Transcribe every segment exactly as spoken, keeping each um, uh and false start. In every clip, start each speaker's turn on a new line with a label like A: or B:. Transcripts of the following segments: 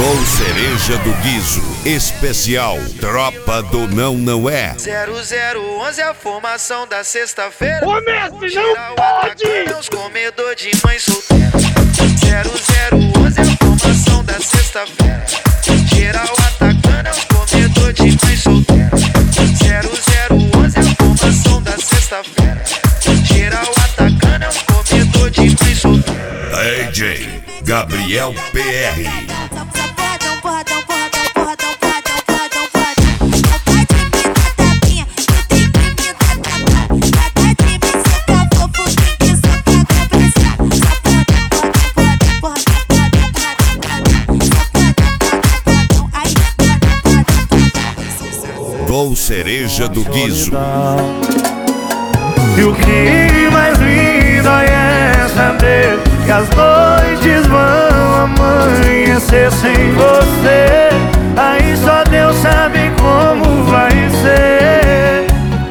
A: Com cereja do guizo, especial Tropa do Não Não É.
B: zero zero onze a formação da sexta-feira.
C: Ô mestre, não pode!
B: Os comedor de mãe solteira. zero zero onze a formação da sexta-feira. Geral atacando é os comedor de mãe solteira. zero zero onze a formação da sexta-feira. Geral atacando é os comedor de mãe solteira.
A: D J Gabriel P R. Com cereja do guizo.
C: E o que mais lindo é saber que as noites vão amanhecer sem você. Aí só Deus sabe como vai ser.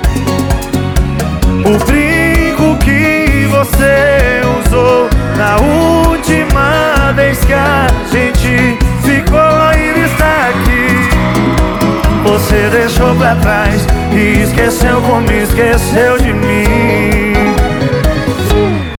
C: O brinco que você usou na última vez que a gente ficou ainda está aqui. Você deixou pra trás e esqueceu como esqueceu de mim.